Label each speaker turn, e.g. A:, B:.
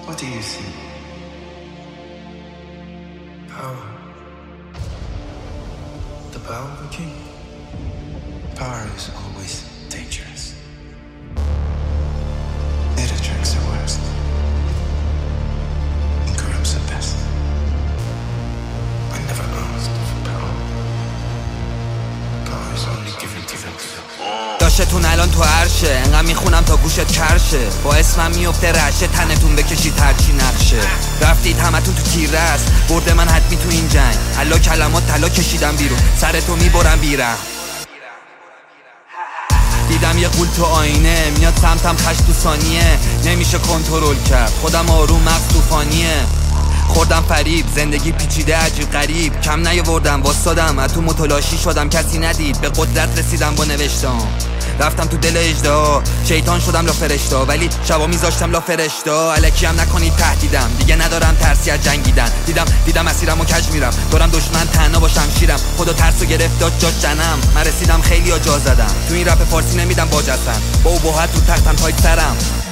A: What do you see? Power. The power of a king. Power is always dangerous. It attracts the worst and corrupts the best. I never asked for power. Power is only given to those.
B: داشتتون الان تو عرشه، انقدر میخونم تا گوشت کرشه، با اسمم میفته رشه، تنتون بکشید هرچی نقشه. رفتید همتون تو تیر است، برده من حتمی تو این جنگ. حالا کلمات طلا کشیدم بیرون، سرتو میبرم بیرم. دیدم یه غول تو آینه، میاد سمتم خش تو ثانیه، نمیشه کنترل کرد، خودم آروم مغز طوفانیه. خوردم فریب، زندگی پیچیده عجیب غریب، کم نیاوردم واسادم، از تو متلاشی شدم کسی ندید، به قدرت رسیدم با نوشتم. رفتم تو دل اژدها، شیطان شدم لا فرشتا، ولی شبا میذاشتم لا فرشتا. الکی هم نکنید تهدیدم، دیگه ندارم ترسی از جنگیدن. دیدم اسیرم و کج میرم، دارم دشمن تنها با شمشیرم. خدا ترسو گرفت داد جاش جنم، من رسیدم خیلی جا زدم. تو این رپ فارسی نمیدم باج هستن، با ابهت تو تختم تایت سرم.